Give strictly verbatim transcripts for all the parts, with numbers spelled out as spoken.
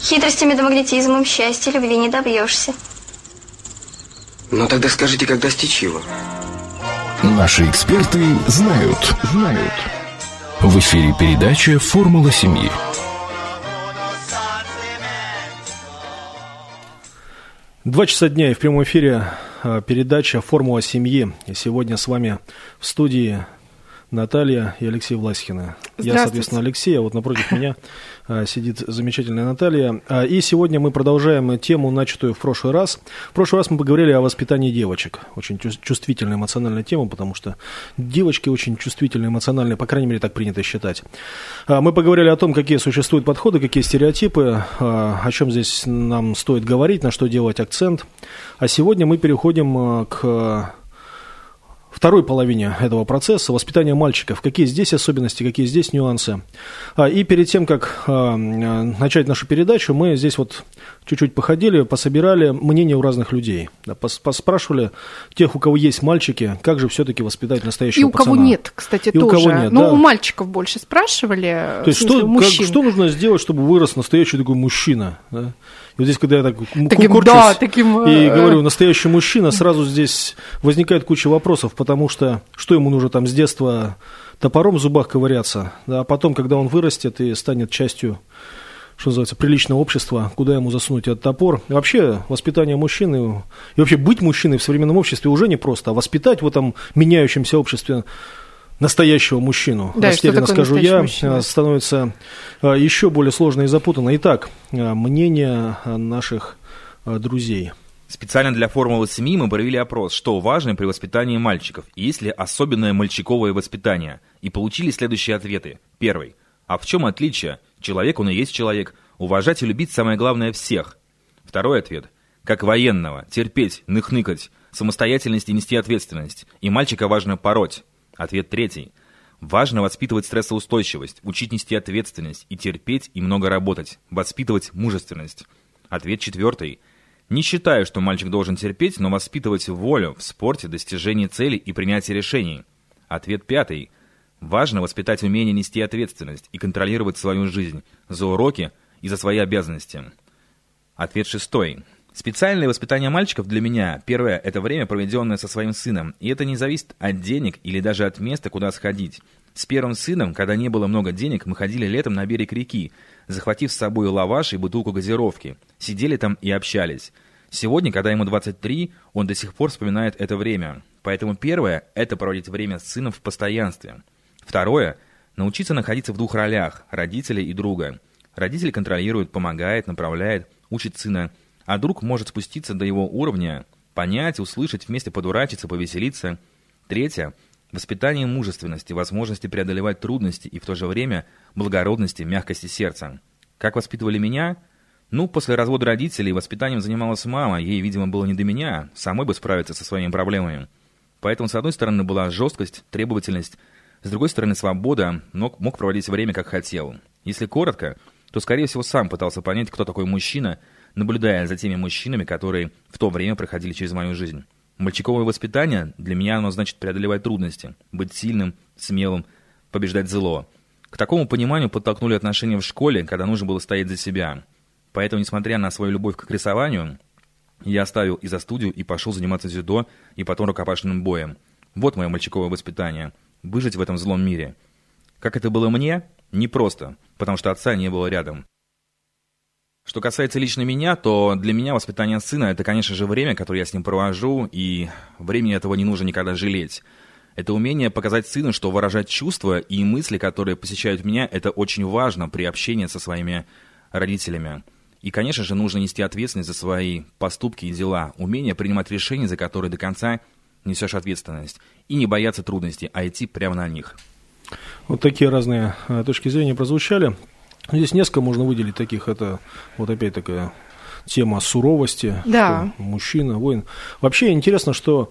Хитростями да магнетизмом счастья, любви не добьешься. Ну тогда скажите, как достичь его? Наши эксперты знают, знают. В эфире передача «Формула семьи». Два часа дня и в прямом эфире передача «Формула семьи». И сегодня с вами в студии Наталья и Алексей Власихины. Я, соответственно, Алексей, а вот напротив меня а, сидит замечательная Наталья. А, и сегодня мы продолжаем тему, начатую в прошлый раз. В прошлый раз мы поговорили о воспитании девочек. Очень чувствительная эмоциональная тема, потому что девочки очень чувствительные, эмоциональные, по крайней мере, так принято считать. А, мы поговорили о том, какие существуют подходы, какие стереотипы, а, о чем здесь нам стоит говорить, на что делать акцент. А сегодня мы переходим а, к... второй половине этого процесса, воспитания мальчиков. Какие здесь особенности, какие здесь нюансы. А, и перед тем, как а, начать нашу передачу, мы здесь вот чуть-чуть походили, пособирали мнения у разных людей. Да, пос, поспрашивали тех, у кого есть мальчики, как же все-таки воспитать настоящего и у пацана. кого нет, кстати, и тоже. У кого нет, Но да. у мальчиков больше спрашивали. То есть что, как, что нужно сделать, чтобы вырос настоящий такой мужчина? Да? И вот здесь, когда я так таким, корчусь да, таким, и говорю «настоящий мужчина», сразу здесь возникает куча вопросов, потому что что ему нужно там с детства топором в зубах ковыряться, да, а потом, когда он вырастет и станет частью, что называется, приличного общества, куда ему засунуть этот топор. И вообще воспитание мужчины, и вообще быть мужчиной в современном обществе уже не просто, а воспитать в этом меняющемся обществе настоящего мужчину, да, растерянно скажу я, мужчина? становится еще более сложно и запутанно. Итак, мнение наших друзей. Специально для «Формулы семьи» мы провели опрос, что важно при воспитании мальчиков, и есть ли особенное мальчиковое воспитание, и получили следующие ответы. Первый. А в чем отличие? Человек, он и есть человек. Уважать и любить самое главное всех. Второй ответ. Как военного. Терпеть, ных-ныкать, самостоятельность и нести ответственность. И мальчика важно пороть. Ответ третий. Важно воспитывать стрессоустойчивость, учить нести ответственность и терпеть и много работать, воспитывать мужественность. Ответ четвертый. Не считаю, что мальчик должен терпеть, но воспитывать волю в спорте, достижении целей и принятии решений. Ответ пятый. Важно воспитать умение нести ответственность и контролировать свою жизнь за уроки и за свои обязанности. Ответ шестой. Специальное воспитание мальчиков для меня, первое, это время, проведенное со своим сыном, и это не зависит от денег или даже от места, куда сходить. С первым сыном, когда не было много денег, мы ходили летом на берег реки, захватив с собой лаваш и бутылку газировки, сидели там и общались. Сегодня, когда ему двадцать три, он до сих пор вспоминает это время. Поэтому первое, это проводить время с сыном в постоянстве. Второе, научиться находиться в двух ролях, родителя и друга. Родитель контролирует, помогает, направляет, учит сына, а друг может спуститься до его уровня, понять, услышать, вместе подурачиться, повеселиться. Третье – воспитание мужественности, возможности преодолевать трудности и в то же время благородности, мягкости сердца. Как воспитывали меня? Ну, после развода родителей воспитанием занималась мама, ей, видимо, было не до меня, самой бы справиться со своими проблемами. Поэтому, с одной стороны, была жесткость, требовательность, с другой стороны, свобода, но мог проводить время, как хотел. Если коротко, то, скорее всего, сам пытался понять, кто такой мужчина, наблюдая за теми мужчинами, которые в то время проходили через мою жизнь. Мальчиковое воспитание для меня оно значит преодолевать трудности, быть сильным, смелым, побеждать зло. К такому пониманию подтолкнули отношения в школе, когда нужно было стоять за себя. Поэтому, несмотря на свою любовь к рисованию, я оставил и за студию, и пошел заниматься дзюдо, и потом рукопашным боем. Вот мое мальчиковое воспитание. Выжить в этом злом мире. Как это было мне? Непросто, потому что отца не было рядом. Что касается лично меня, то для меня воспитание сына – это, конечно же, время, которое я с ним провожу, и времени этого не нужно никогда жалеть. Это умение показать сыну, что выражать чувства и мысли, которые посещают меня, это очень важно при общении со своими родителями. И, конечно же, нужно нести ответственность за свои поступки и дела, умение принимать решения, за которые до конца несешь ответственность, и не бояться трудностей, а идти прямо на них. Вот такие разные точки зрения прозвучали. Здесь несколько можно выделить таких. Это вот опять такая тема суровости, да. Что мужчина, воин. Вообще интересно, что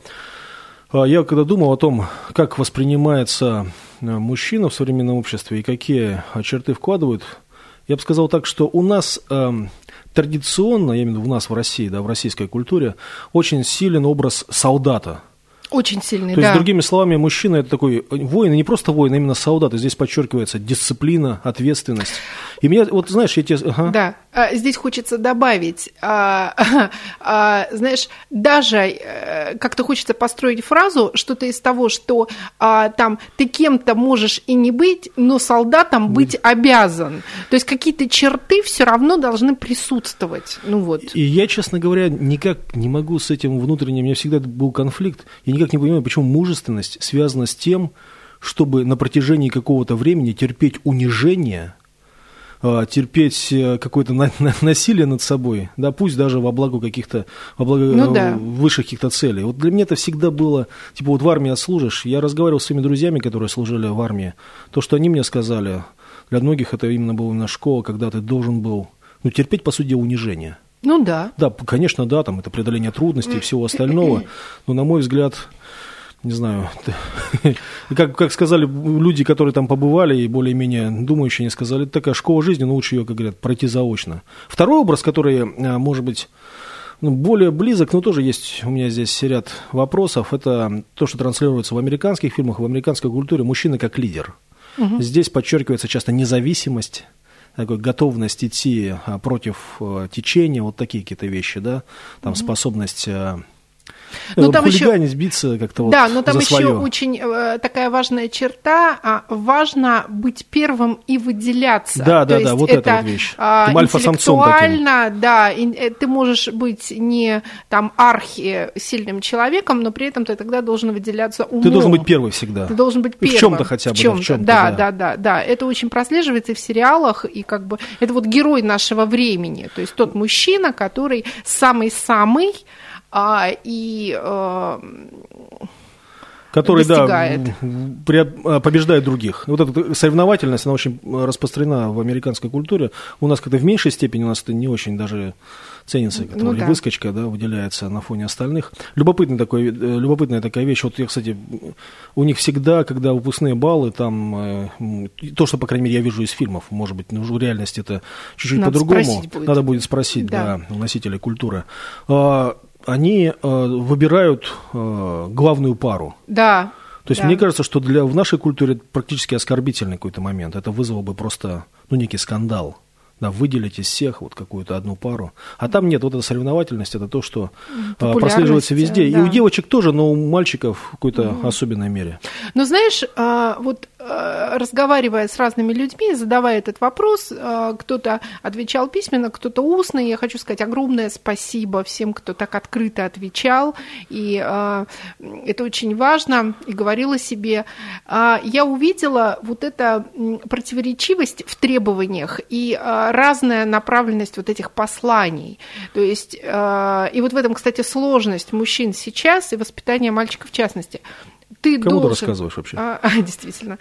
я когда думал о том, как воспринимается мужчина в современном обществе и какие черты вкладывают, я бы сказал так, что у нас э, традиционно, я имею в виду у нас в России, да, в российской культуре, очень силен образ солдата. Очень сильный, То да. есть, другими словами, мужчина – это такой воин, и не просто воин, а именно солдат. И здесь подчеркивается дисциплина, ответственность. И меня, вот знаешь, я тебе… Ага. Да. здесь хочется добавить, знаешь, даже как-то хочется построить фразу, что-то из того, что там ты кем-то можешь и не быть, но солдатом быть обязан. То есть какие-то черты все равно должны присутствовать. Ну вот. И я, честно говоря, никак не могу с этим внутренним, у меня всегда был конфликт, я никак не понимаю, почему мужественность связана с тем, чтобы на протяжении какого-то времени терпеть унижение, терпеть какое-то насилие над собой, да, пусть даже во благо каких-то, во благо ну, да. высших каких-то целей. Вот для меня это всегда было, типа, вот в армии отслужишь. Я разговаривал с своими друзьями, которые служили в армии. То, что они мне сказали, для многих это именно была именно школа, когда ты должен был, ну, терпеть, по сути, унижение. Ну да. Да, конечно, да, там это преодоление трудностей и всего остального, но, на мой взгляд, не знаю, как, как сказали люди, которые там побывали и более-менее думающие, они сказали, это такая школа жизни, но лучше ее, как говорят, пройти заочно. Второй образ, который, может быть, ну, более близок, но тоже есть у меня здесь ряд вопросов, это то, что транслируется в американских фильмах, в американской культуре, мужчина как лидер. Угу. Здесь подчеркивается часто независимость, такой готовность идти против течения, вот такие какие-то вещи, да, там угу. способность... Но там хулиганить, еще, биться как-то да, вот но там за еще свое. очень э, такая важная черта, а, важно быть первым и выделяться. Да, То да, есть да, вот это, это вот вещь. А, интеллектуально, да, и, ты можешь быть не там архи сильным человеком, но при этом ты тогда должен выделяться умом. Ты должен быть первый всегда. Ты должен быть первым. В чем-то хотя бы. В чем-то, да, в чем-то, да, да. да, да, да. Это очень прослеживается и в сериалах, и как бы это вот герой нашего времени, то есть тот мужчина, который самый-самый, А, и э, который, достигает. да, побеждает других. Вот эта соревновательность, она очень распространена в американской культуре. У нас как-то в меньшей степени, у нас это не очень даже ценится, как ну, да. выскочка, да, выделяется на фоне остальных. Любопытный такой, любопытная такая вещь. Вот я, кстати, у них всегда, когда выпускные баллы, там, то, что, по крайней мере, я вижу из фильмов, может быть, в реальности это чуть-чуть Надо по-другому. Будет. Надо будет спросить, да, да носителей культуры. Они э, выбирают э, главную пару. Да. То есть да. мне кажется, что для, в нашей культуре это практически оскорбительный какой-то момент. Это вызвало бы просто ну, некий скандал. Да, выделить из всех вот какую-то одну пару. А там нет, вот эта соревновательность, это то, что э, прослеживается везде. Да. И у девочек тоже, но у мальчиков в какой-то угу. особенной мере. Но знаешь, э, вот э, разговаривая с разными людьми, задавая этот вопрос, э, кто-то отвечал письменно, кто-то устно. И я хочу сказать огромное спасибо всем, кто так открыто отвечал. И э, это очень важно. И говорила себе. Э, я увидела вот эту противоречивость в требованиях и э, разная направленность вот этих посланий. То есть, э, и вот в этом, кстати, сложность мужчин сейчас и воспитание мальчиков в частности. Ты Кому должен, ты рассказываешь вообще? А, действительно.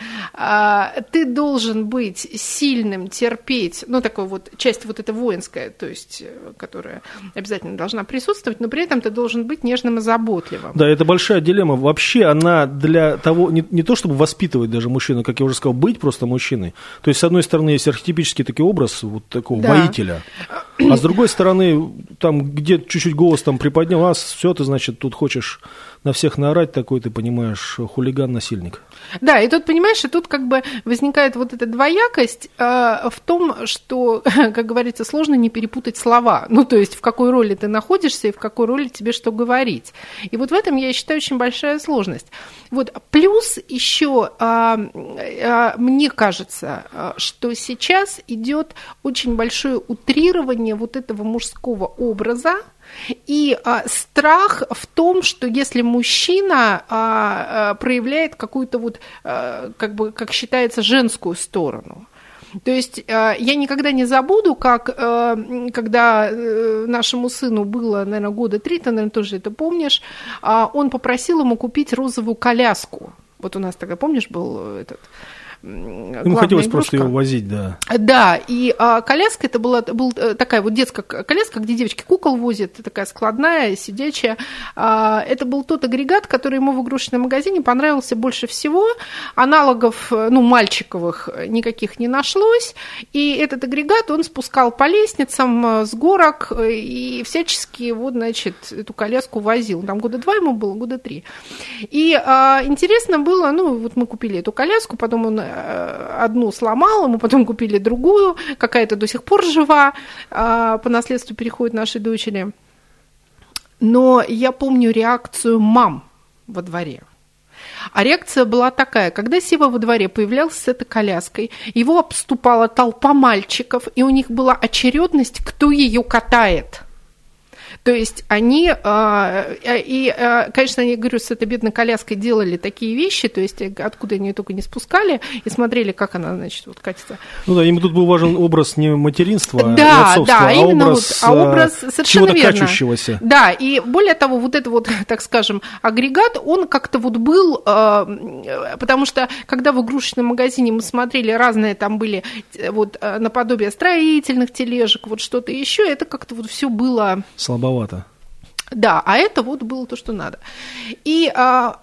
А, ты должен быть сильным, терпеть, ну, такой вот, часть вот эта воинская, то есть, которая обязательно должна присутствовать, но при этом ты должен быть нежным и заботливым. Да, это большая дилемма. Вообще она для того, не, не то чтобы воспитывать даже мужчину, как я уже сказал, быть просто мужчиной. То есть, с одной стороны, есть архетипический такой образ вот такого да. воителя, а с другой стороны, там, где чуть-чуть голос там приподнял, а все, ты, значит, тут хочешь на всех наорать такой, ты понимаешь, хулиган-насильник. Да, и тут, понимаешь, и тут как бы возникает вот эта двоякость э, в том, что, как говорится, сложно не перепутать слова. Ну, то есть в какой роли ты находишься и в какой роли тебе что говорить. И вот в этом, я считаю, очень большая сложность. Вот. Плюс еще, э, э, мне кажется, э, что сейчас идет очень большое утрирование вот этого мужского образа, и а, страх в том, что если мужчина а, а, проявляет какую-то вот, а, как бы, как считается, женскую сторону. То есть а, я никогда не забуду, как а, когда а, нашему сыну было, наверное, года три, ты, наверное, тоже это помнишь, а, он попросил ему купить розовую коляску. Вот у нас тогда, помнишь, был этот... Ему хотелось игрушка. Просто его возить, да. Да, и а, коляска, это была, была такая вот детская коляска, где девочки кукол возят, такая складная, сидячая. А, это был тот агрегат, который ему в игрушечном магазине понравился больше всего. Аналогов, ну, мальчиковых никаких не нашлось. И этот агрегат он спускал по лестницам с горок и всячески вот, значит, эту коляску возил. Там года два ему было, года три. И а, интересно было, ну, вот мы купили эту коляску, потом он одну сломал, ему потом купили другую, какая-то до сих пор жива, по наследству переходит нашей дочери. Но я помню реакцию мам во дворе. А реакция была такая: когда Сева во дворе появлялся с этой коляской, его обступала толпа мальчиков, и у них была очередность, кто ее катает. То есть они, и, конечно, я говорю, с этой бедной коляской делали такие вещи, то есть откуда они ее только не спускали, и смотрели, как она, значит, вот катится. Ну да, им тут был важен образ не материнства, да, и отцовства, да, а именно образ, вот, а образ совершенно чего-то верно. качущегося. Да, и более того, вот это вот, так скажем, агрегат, он как-то вот был, потому что, когда в игрушечном магазине мы смотрели, разные там были вот наподобие строительных тележек, вот что-то еще, это как-то вот все было... Слабовато. Да, а это вот было то, что надо. И а,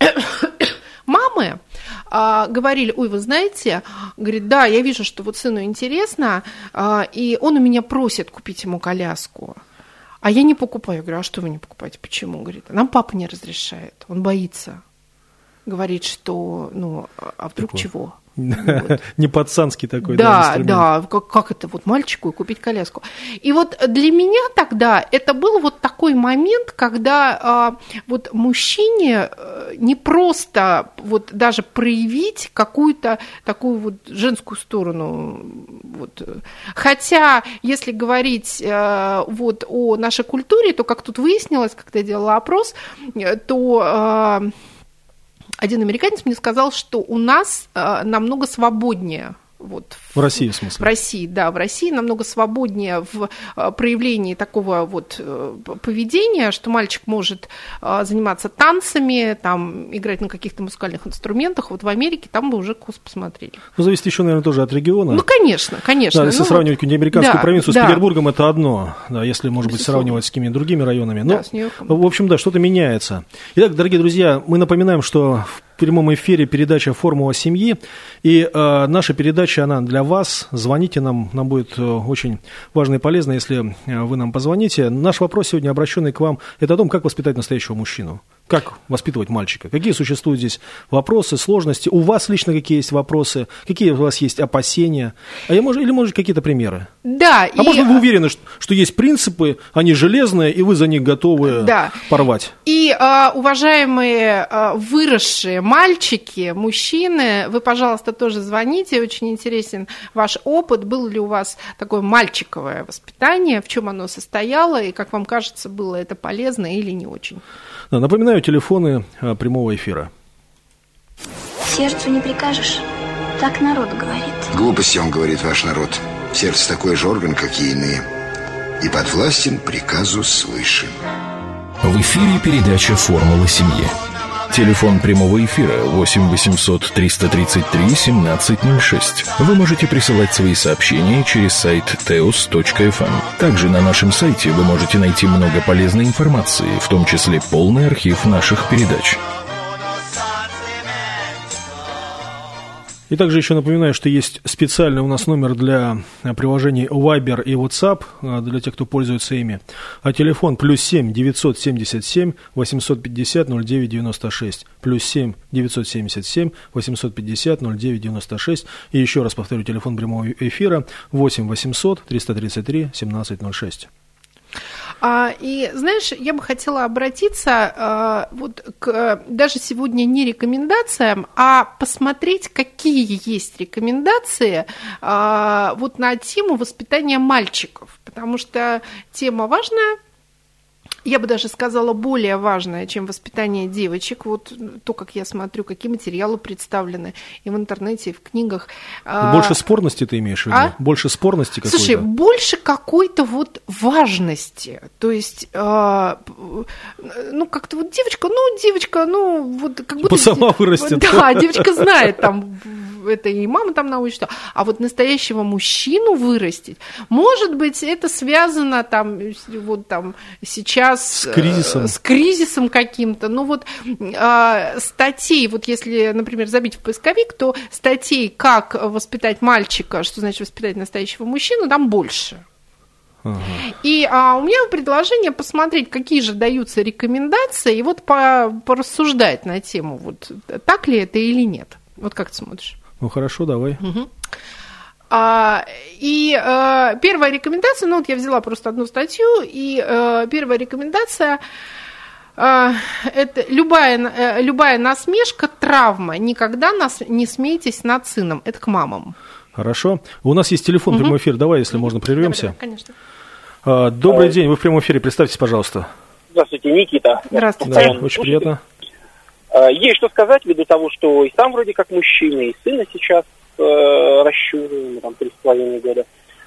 мамы а, говорили: ой, вы знаете, говорит, да, я вижу, что вот сыну интересно, а, и он у меня просит купить ему коляску. А я не покупаю. Я говорю, а что вы не покупаете? Почему? Говорит, нам папа не разрешает, он боится. Говорит, что, ну, а вдруг такой. Чего? Вот. Не пацанский такой, да, да, да, как, как это вот мальчику купить коляску. И вот для меня тогда это был вот такой момент, когда а, вот мужчине не просто вот даже проявить какую-то такую вот женскую сторону. Вот. Хотя, если говорить а, вот о нашей культуре, то, как тут выяснилось, когда я делала опрос, то... А, один американец мне сказал, что у нас э, намного свободнее. Вот, в, в России, в смысле? В России, да, в России намного свободнее в э, проявлении такого вот э, поведения, что мальчик может э, заниматься танцами, там, играть на каких-то музыкальных инструментах. Вот в Америке там бы уже кос посмотрели. Ну, зависит еще, наверное, тоже от региона. Ну, конечно, конечно. Да, если ну, сравнивать вот, американскую да, провинцию да. с Петербургом, это одно. Да, если, может быть, сравнивать с какими-то другими районами. Но, да, с Нью-Йорком. В общем, да, что-то меняется. Итак, дорогие друзья, мы напоминаем, что в прямом эфире передача «Формула семьи». И э, наша передача, она для вас. Звоните нам, нам будет э, очень важно и полезно, если э, вы нам позвоните. Наш вопрос сегодня, обращенный к вам, это о том, как воспитать настоящего мужчину. Как воспитывать мальчика? Какие существуют здесь вопросы, сложности? У вас лично какие есть вопросы? Какие у вас есть опасения? А я, может, или, может, какие-то примеры? Да. А и... может, вы уверены, что, что есть принципы, они железные, и вы за них готовы да. порвать? И, а, уважаемые а, выросшие мальчики, мужчины, вы, пожалуйста, тоже звоните. Очень интересен ваш опыт. Было ли у вас такое мальчиковое воспитание? В чем оно состояло? И, как вам кажется, было это полезно или не очень? Да, напоминаю, телефоны а, прямого эфира. Сердцу не прикажешь, так народ говорит. Глупости, он говорит, ваш народ. Сердце такой же орган, как и иные, и подвластен приказу свыше. В эфире передача «Формула семьи». Телефон прямого эфира восемь восемьсот триста тридцать три семнадцать ноль шесть. Вы можете присылать свои сообщения через сайт теос точка эф эм. Также на нашем сайте вы можете найти много полезной информации, в том числе полный архив наших передач. И также еще напоминаю, что есть специальный у нас номер для приложений Viber и WhatsApp, для тех, кто пользуется ими. А телефон плюс семь девятьсот семьдесят семь восемьсот пятьдесят ноль девять девяносто шесть. Плюс семь девятьсот семьдесят семь восемьсот пятьдесят ноль девять девяносто шесть. И еще раз повторю, телефон прямого эфира восемь восемьсот триста тридцать три семнадцать ноль шесть. И, знаешь, я бы хотела обратиться вот к даже сегодня не рекомендациям, а посмотреть, какие есть рекомендации вот на тему воспитания мальчиков, потому что тема важная. Я бы даже сказала, более важное, чем воспитание девочек. Вот то, как я смотрю, какие материалы представлены и в интернете, и в книгах. Больше спорности ты имеешь в виду? А? Больше спорности какой-то? Слушай, больше какой-то вот важности. То есть, ну, как-то вот девочка, ну, девочка, ну, вот как будто... Сама вырастет. Да, девочка знает там... Это и мама там научит, а вот настоящего мужчину вырастить, может быть, это связано там, вот там сейчас с кризисом, с кризисом каким-то. Ну вот э, статей, вот если, например, забить в поисковик, то статей, как воспитать мальчика, что значит воспитать настоящего мужчину, там больше. Ага. И а, у меня предложение посмотреть, какие же даются рекомендации, и вот по, порассуждать на тему, вот так ли это или нет. Вот как ты смотришь? Ну, хорошо, давай. Угу. А, и а, первая рекомендация, ну вот я взяла просто одну статью, и а, первая рекомендация а, это любая, любая насмешка, травма. Никогда нас, не смейтесь над сыном. Это к мамам. Хорошо. У нас есть телефон угу. прямой эфир. Давай, если можно, прервемся. Давай, конечно. А, добрый а, день, вы в прямом эфире. Представьтесь, пожалуйста. Здравствуйте, Никита. Здравствуйте. Да, очень приятно. Есть что сказать, ввиду того, что и сам вроде как мужчина, и сына сейчас э, ращу, там, три с половиной года.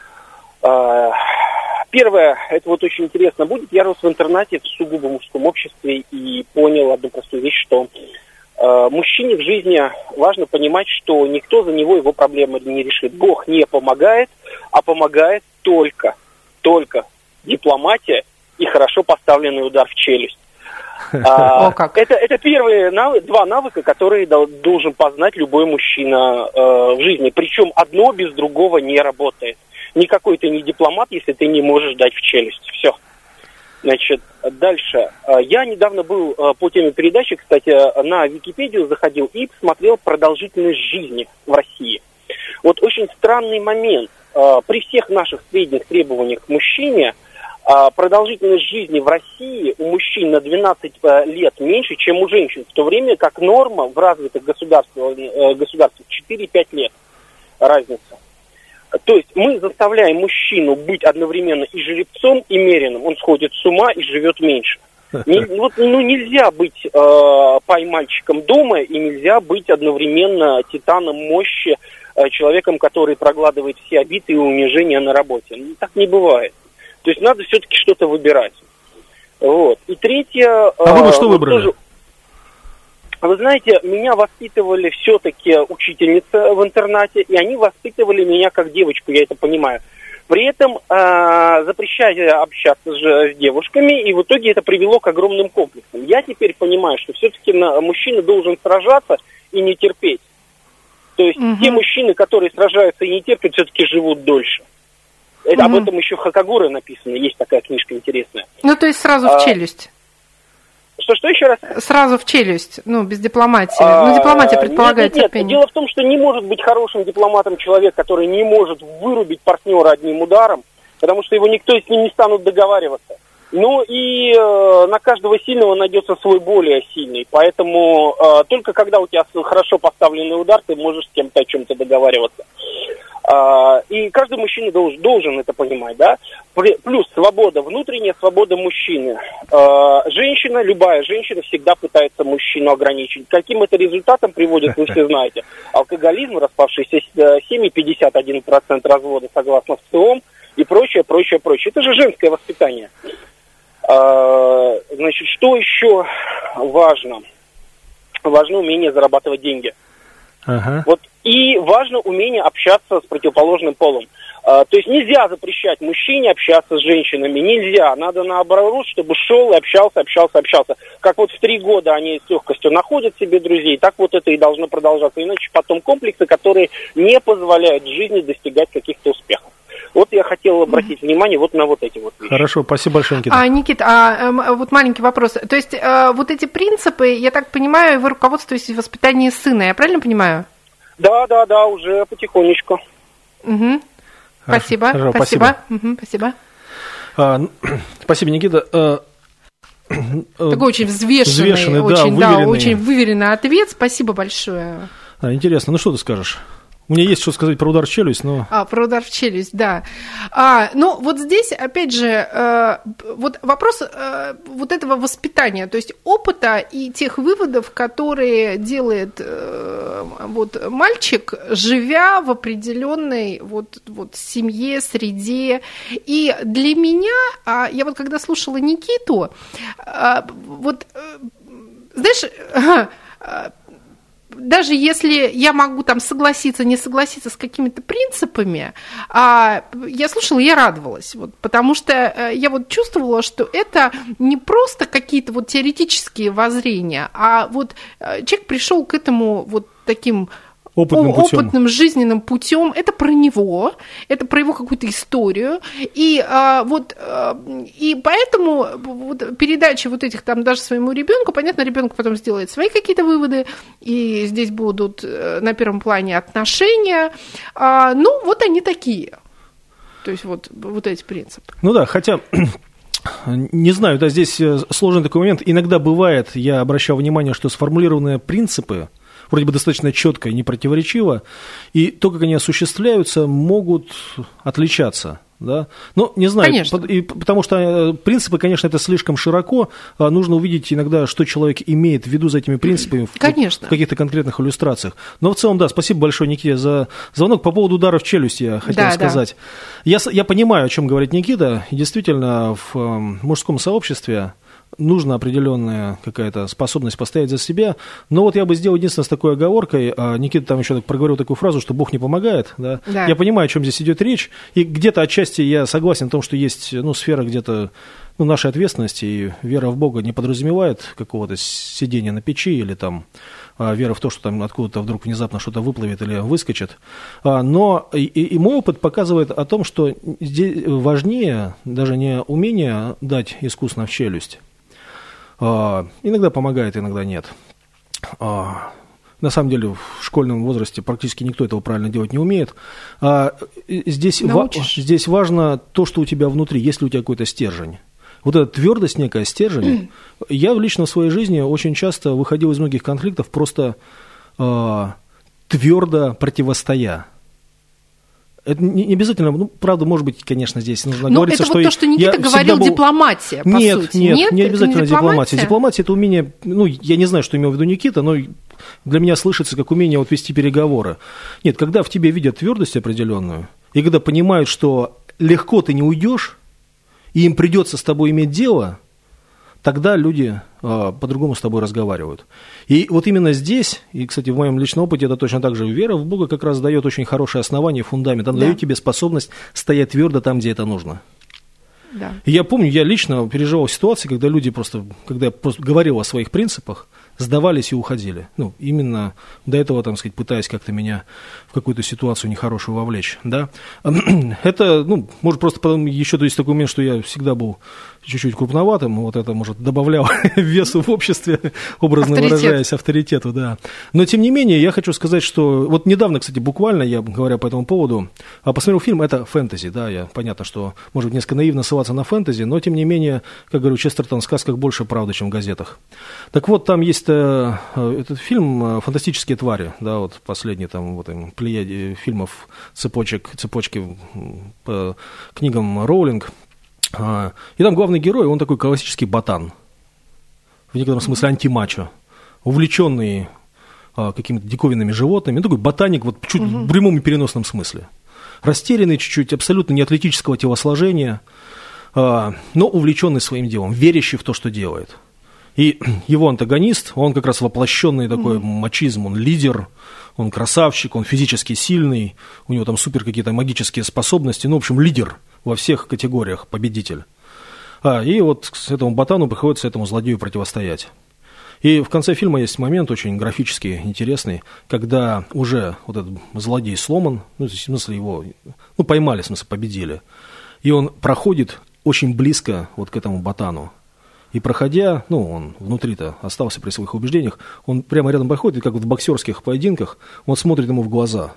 Э, первое, это вот очень интересно будет. Я рос в интернате в сугубо мужском обществе и понял одну простую вещь, что э, мужчине в жизни важно понимать, что никто за него его проблемы не решит. Бог не помогает, а помогает только, только дипломатия и хорошо поставленный удар в челюсть. А, О, как. Это, это первые навы, два навыка, которые должен познать любой мужчина э, в жизни. Причем одно без другого не работает. Никакой ты не дипломат, если ты не можешь дать в челюсть. Все. Значит, дальше. Я недавно был э, по теме передачи, кстати, на Википедию заходил и посмотрел продолжительность жизни в России. Вот очень странный момент. Э, при всех наших средних требованиях к мужчине, продолжительность жизни в России у мужчин на двенадцать лет меньше, чем у женщин, в то время как норма в развитых государствах, государствах четыре-пять лет разница. То есть мы заставляем мужчину быть одновременно и жеребцом, и мерином. Он сходит с ума и живет меньше. Не, вот, ну, нельзя быть э, пай-мальчиком дома, и нельзя быть одновременно титаном мощи, э, человеком, который прогладывает все обиды и унижения на работе. Ну, так не бывает. То есть надо все-таки что-то выбирать. Вот. И третье... А вы бы что выбрали? Тоже, вы знаете, меня воспитывали все-таки учительница в интернате, и они воспитывали меня как девочку, я это понимаю. При этом э, запрещали общаться с, с девушками, и в итоге это привело к огромным комплексам. Я теперь понимаю, что все-таки мужчина должен сражаться и не терпеть. То есть угу. те мужчины, которые сражаются и не терпят, все-таки живут дольше. Это, угу. Об этом еще в Хакагуре написано, есть такая книжка интересная. Ну, то есть сразу а, в челюсть. Что-что еще раз? Сразу в челюсть, ну, без дипломатии. А, ну, дипломатия предполагает нет, нет, терпение. Дело в том, что не может быть хорошим дипломатом человек, который не может вырубить партнера одним ударом, потому что его никто с ним не станут договариваться. Ну и э, на каждого сильного найдется свой более сильный. Поэтому э, только когда у тебя хорошо поставленный удар, ты можешь с кем-то о чем-то договариваться. Э, и каждый мужчина должен, должен это понимать, да. Плюс свобода, внутренняя свобода мужчины. Э, женщина, любая женщина всегда пытается мужчину ограничить. Каким это результатом приводит, вы все знаете. Алкоголизм, распавшиеся семьи, пятьдесят один процент развода согласно ВЦИОМ и прочее, прочее, прочее. Это же женское воспитание. Значит, что еще важно? Важно умение зарабатывать деньги. Ага. Вот, и важно умение общаться с противоположным полом. То есть нельзя запрещать мужчине общаться с женщинами. Нельзя. Надо наоборот, чтобы шел и общался, общался, общался. Как вот в три года они с легкостью находят себе друзей, так вот это и должно продолжаться. Иначе потом комплексы, которые не позволяют в жизни достигать каких-то успехов. Вот я хотел обратить внимание вот на вот эти вот вещи. Хорошо, спасибо большое, Никита. А, Никита, а, вот маленький вопрос. То есть а, вот эти принципы, я так понимаю, вы руководствуетесь в воспитании сына, я правильно понимаю? Да, да, да, уже потихонечку. Угу. Спасибо, Хорошо, спасибо. Спасибо. Угу, спасибо. А, спасибо, Никита. А, Такой очень взвешенный, взвешенный очень, да, да, очень выверенный ответ. Спасибо большое. А, интересно, ну что ты скажешь? У меня есть что сказать про удар в челюсть, но... А, про удар в челюсть, да. А, ну, вот здесь, опять же, э, вот вопрос э, вот этого воспитания, то есть опыта и тех выводов, которые делает э, вот мальчик, живя в определенной вот, вот семье, среде. И для меня, а, я вот когда слушала Никиту, а, вот, э, знаешь... Э, даже если я могу там согласиться, не согласиться с какими-то принципами, а, я слушала, я радовалась, вот, потому что я вот чувствовала, что это не просто какие-то вот теоретические воззрения, а вот человек пришел к этому вот таким опытным путем. опытным жизненным путем. Это про него, это про его какую-то историю. И, а, вот, а, и поэтому вот, передача вот этих там даже своему ребенку, понятно, ребенок потом сделает свои какие-то выводы, и здесь будут на первом плане отношения. А, ну, вот они такие. То есть вот, вот эти принципы. Ну да, хотя... Не знаю, да, здесь сложный такой момент. Иногда бывает, я обращал внимание, что сформулированные принципы вроде бы достаточно четко и непротиворечиво, и то, как они осуществляются, могут отличаться. Да? Но не знаю, конечно. И, потому что принципы, конечно, это слишком широко, нужно увидеть иногда, что человек имеет в виду за этими принципами в, в каких-то конкретных иллюстрациях. Но в целом, да, спасибо большое, Никите, за звонок. По поводу удара в челюсть я хотел да, сказать. Да. Я, я понимаю, о чем говорит Никита, и действительно, в мужском сообществе нужна определенная какая-то способность постоять за себя, но вот я бы сделал единственное с такой оговоркой, а Никита там еще проговорил такую фразу, что Бог не помогает, да? Да. Я понимаю, о чем здесь идет речь, и где-то отчасти я согласен в том, что есть, ну, сфера где-то, ну, нашей ответственности, и вера в Бога не подразумевает какого-то сидения на печи или там вера в то, что там откуда-то вдруг внезапно что-то выплывет или выскочит. Но и, и мой опыт показывает о том, что здесь важнее даже не умение дать искусно в челюсть. Иногда помогает, иногда нет. На самом деле, в школьном возрасте практически никто этого правильно делать не умеет. Здесь, ва- здесь важно то, что у тебя внутри, есть ли у тебя какой-то стержень. Вот эта твердость некая, стержень. Mm. Я лично в своей жизни очень часто выходил из многих конфликтов просто э, твердо противостоя. Это не, не обязательно, ну, правда, может быть, конечно, здесь нужно Но говориться, это что... вот то, что Никита говорил, был... дипломатия, по нет, сути. Нет, нет, не обязательно не дипломатия. дипломатия. Дипломатия – это умение, ну, я не знаю, что имел в виду Никита, но для меня слышится как умение вот вести переговоры. Нет, когда в тебе видят твердость определенную, и когда понимают, что легко ты не уйдешь, и им придется с тобой иметь дело, тогда люди а, по-другому с тобой разговаривают. И вот именно здесь, и, кстати, в моем личном опыте это точно так же, вера в Бога как раз дает очень хорошее основание, фундамент. Она да. дает тебе способность стоять твердо там, где это нужно. Да. И я помню, я лично переживал ситуации, когда люди просто, когда я просто говорил о своих принципах, сдавались и уходили. Ну, именно до этого, там сказать, пытаясь как-то меня в какую-то ситуацию нехорошую вовлечь. Да? Это, ну, может, просто потом еще то есть такой момент, что я всегда был чуть-чуть крупноватым, вот это, может, добавлял весу в обществе, образно Авторитет. выражаясь, авторитету, да. Но, тем не менее, я хочу сказать, что вот недавно, кстати, буквально, я говоря по этому поводу, посмотрел фильм, это фэнтези, да, я, понятно, что, может, несколько наивно ссылаться на фэнтези, но, тем не менее, как говорю, Честертон, в сказках больше правды, чем в газетах. Так вот, там есть э, этот фильм «Фантастические твари», да, вот последний там, вот им, плеяде фильмов, цепочек, цепочки по книгам Роулинг. И там главный герой, он такой классический ботан, в некотором смысле антимачо, увлеченный а, какими-то диковинными животными, ну, такой ботаник вот, чуть угу. в прямом и переносном смысле. Растерянный чуть-чуть, абсолютно не атлетического телосложения, а, но увлеченный своим делом, верящий в то, что делает. И его антагонист, он как раз воплощенный такой угу. мачизм, он лидер, он красавчик, он физически сильный, у него там супер какие-то магические способности, ну, в общем, лидер во всех категориях, победитель. А, и вот с этому ботану приходится этому злодею противостоять. И в конце фильма есть момент очень графически интересный, когда уже вот этот злодей сломан, ну, в смысле его, ну, поймали, в смысле победили, и он проходит очень близко вот к этому ботану. И проходя, ну, он внутри-то остался при своих убеждениях, он прямо рядом проходит, и как в боксерских поединках, он смотрит ему в глаза.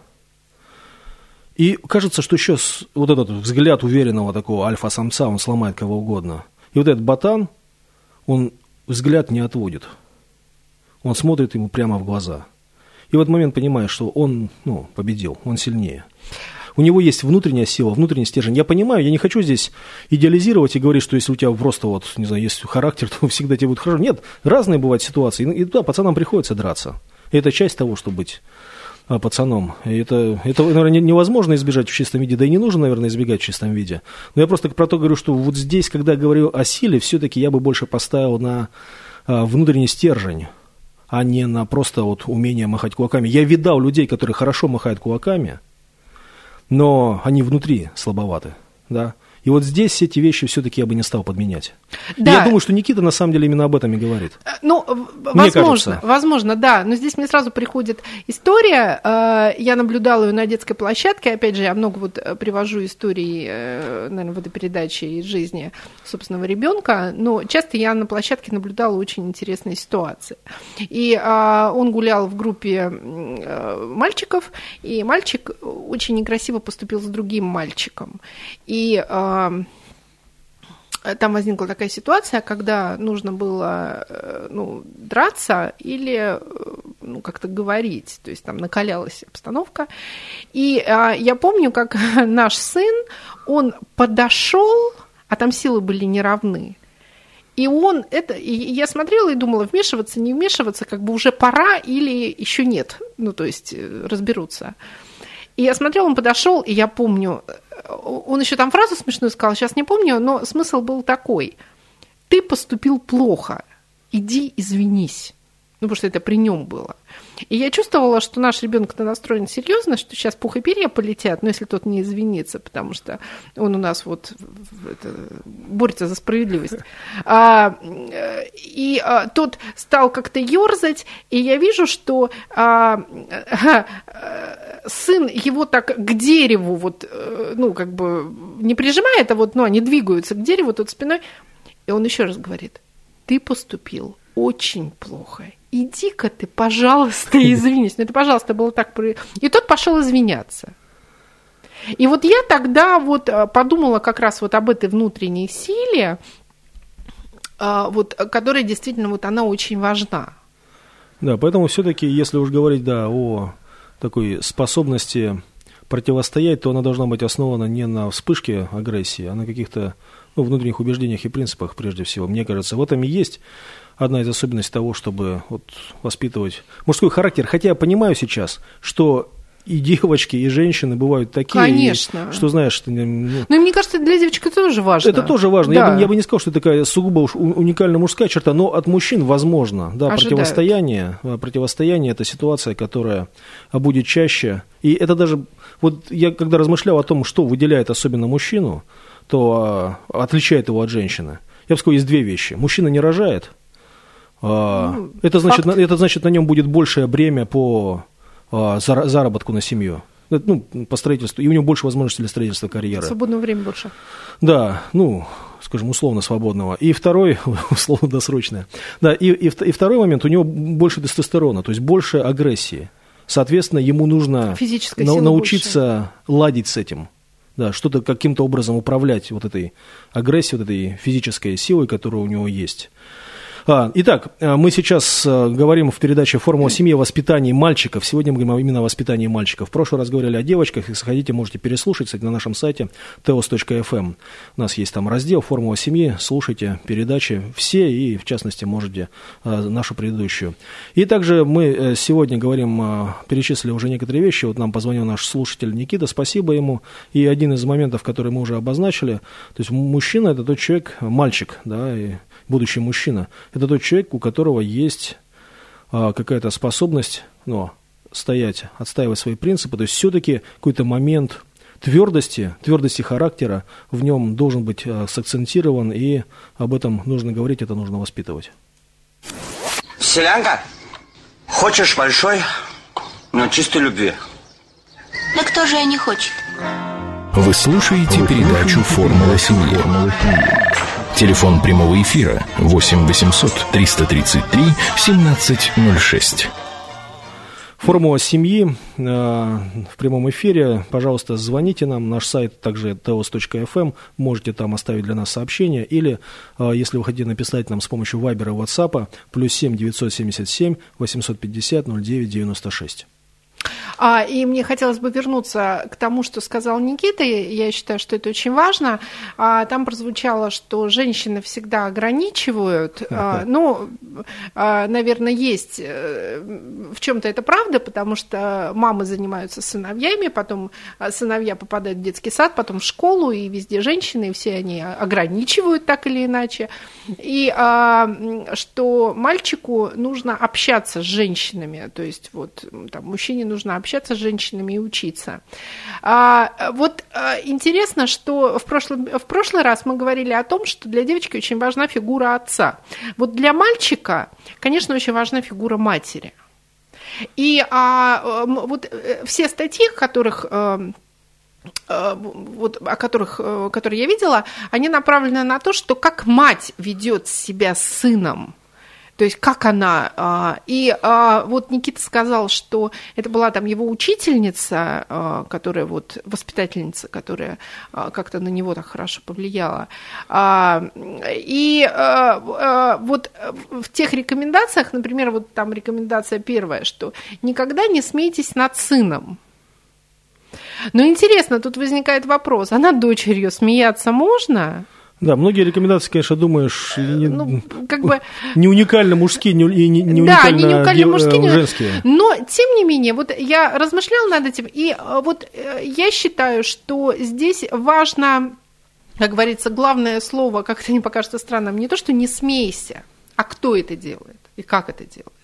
И кажется, что еще вот этот взгляд уверенного такого альфа-самца, он сломает кого угодно. И вот этот ботан, он взгляд не отводит. Он смотрит ему прямо в глаза. И в этот момент понимаешь, что он, ну, победил, он сильнее. У него есть внутренняя сила, внутренний стержень. Я понимаю, я не хочу здесь идеализировать и говорить, что если у тебя просто вот, не знаю, есть характер, то всегда тебе будет хорошо. Нет, разные бывают ситуации. И да, пацанам приходится драться. И это часть того, чтобы быть пацаном. И это, это, наверное, невозможно избежать в чистом виде, да и не нужно, наверное, избегать в чистом виде. Но я просто про то говорю, что вот здесь, когда я говорю о силе, все-таки я бы больше поставил на а, внутренний стержень, а не на просто вот умение махать кулаками. Я видал людей, которые хорошо махают кулаками, но они внутри слабоваты, да. И вот здесь эти вещи все-таки я бы не стал подменять. Да. Я думаю, что Никита на самом деле именно об этом и говорит. Ну, мне возможно, кажется. возможно, да. Но здесь мне сразу приходит история. Я наблюдала ее на детской площадке. Опять же, я много вот привожу историй, наверное, в этой передаче из жизни собственного ребенка. Но часто я на площадке наблюдала очень интересные ситуации. И он гулял в группе мальчиков, и мальчик очень некрасиво поступил с другим мальчиком. И там возникла такая ситуация, когда нужно было ну, драться или ну, как-то говорить, то есть там накалялась обстановка. И а, я помню, как наш сын, он подошел, а там силы были неравны. И он это, и я смотрела и думала, вмешиваться, не вмешиваться, как бы уже пора или еще нет, ну то есть разберутся. И я смотрела, он подошел, и я помню, он еще там фразу смешную сказал, сейчас не помню, но смысл был такой: ты поступил плохо, иди извинись. Ну, потому что это при нем было. И я чувствовала, что наш ребенок-то настроен серьезно, что сейчас пух и перья полетят, но если тот не извинится, потому что он у нас вот это, борется за справедливость. А, и а, тот стал как-то ерзать, и я вижу, что а, а, сын его так к дереву, вот, ну, как бы не прижимает, а вот, ну, они двигаются к дереву, тот спиной, и он еще раз говорит: ты поступил очень плохо. Иди-ка ты, пожалуйста, извинись. Ну, это, пожалуйста, было так... И тот пошел извиняться. И вот я тогда вот подумала как раз вот об этой внутренней силе, вот, которая действительно вот она очень важна. Да, поэтому все-таки, если уж говорить, да, о такой способности противостоять, то она должна быть основана не на вспышке агрессии, а на каких-то ну, внутренних убеждениях и принципах, прежде всего. Мне кажется, в этом и есть одна из особенностей того, чтобы вот, воспитывать мужской характер. Хотя я понимаю сейчас, что и девочки, и женщины бывают такие. Конечно. И, что знаешь, что... Ну, ну, мне кажется, для девочки это тоже важно. Это тоже важно. Да. Я, бы, я бы не сказал, что это такая сугубо уж уникальная мужская черта, но от мужчин возможно. Да, противостояние, противостояние – это ситуация, которая будет чаще. И это даже... Вот я когда размышлял о том, что выделяет особенно мужчину, то а, отличает его от женщины. Я бы сказал, есть две вещи. Мужчина не рожает. А, ну, это, значит, на, это значит, на нем будет большее бремя по а, заработку на семью. Ну, по строительству. И у него больше возможностей для строительства карьеры. Свободного времени больше. Да, ну, скажем, условно свободного. И второй, условно досрочное. Да, и, и, и второй момент, у него больше тестостерона, то есть больше агрессии. Соответственно, ему нужно на, научиться больше. ладить с этим. Да, что-то каким-то образом управлять вот этой агрессией, вот этой физической силой, которая у него есть. А, итак, мы сейчас говорим в передаче «Формула семьи» о воспитании мальчиков. Сегодня мы говорим именно о воспитании мальчиков. В прошлый раз говорили о девочках. Если хотите, можете переслушать, кстати, на нашем сайте теос точка эф эм. У нас есть там раздел «Формула семьи». Слушайте передачи все и, в частности, можете нашу предыдущую. И также мы сегодня говорим, перечислили уже некоторые вещи. Вот нам позвонил наш слушатель Никита, спасибо ему. И один из моментов, который мы уже обозначили, то есть мужчина – это тот человек, мальчик, да, и будущий мужчина. Это тот человек, у которого есть а, какая-то способность ну, стоять, отстаивать свои принципы. То есть все-таки какой-то момент твердости, твердости характера в нем должен быть а, сакцентирован, и об этом нужно говорить, это нужно воспитывать. Селянка, хочешь большой, но чистой любви? Да кто же и не хочет? Вы слушаете передачу «Формула семьи». Телефон прямого эфира восемь восемьсот триста тридцать три семнадцать ноль шесть. Формула семьи э, в прямом эфире. Пожалуйста, звоните нам. Наш сайт также теос точка эф эм. Можете там оставить для нас сообщение. Или, э, если вы хотите написать нам с помощью Вайбера и Ватсапа, плюс семь девятьсот семьдесят семь восемьсот пятьдесят ноль девять девяносто шесть. А, и мне хотелось бы вернуться к тому, что сказал Никита. Я считаю, что это очень важно. А, там прозвучало, что женщины всегда ограничивают. А, ну, а, наверное, есть в чем-то это правда, потому что мамы занимаются сыновьями, потом сыновья попадают в детский сад, потом в школу, и везде женщины, и все они ограничивают так или иначе. И а, что мальчику нужно общаться с женщинами, то есть вот там мужчине нужно общаться с женщинами и учиться. А, вот а, интересно, что в прошлый, в прошлый раз мы говорили о том, что для девочки очень важна фигура отца. Вот для мальчика, конечно, очень важна фигура матери. И а, вот все статьи, которых... Вот, о которых, которые я видела, они направлены на то, что как мать ведет себя с сыном, то есть как она. И вот Никита сказал, что это была там его учительница, которая вот воспитательница, которая как-то на него так хорошо повлияла. И вот в тех рекомендациях, например, вот там рекомендация первая, что никогда не смейтесь над сыном. Но интересно, тут возникает вопрос, а над дочерью смеяться можно? Да, многие рекомендации, конечно, думаешь, не, ну, как бы... не уникально мужские, не, не, не да, уникально, не уникально мужские, женские. Но, тем не менее, вот я размышляла над этим, и вот я считаю, что здесь важно, как говорится, главное слово, как это не покажется странным, не то, что не смейся, а кто это делает и как это делает.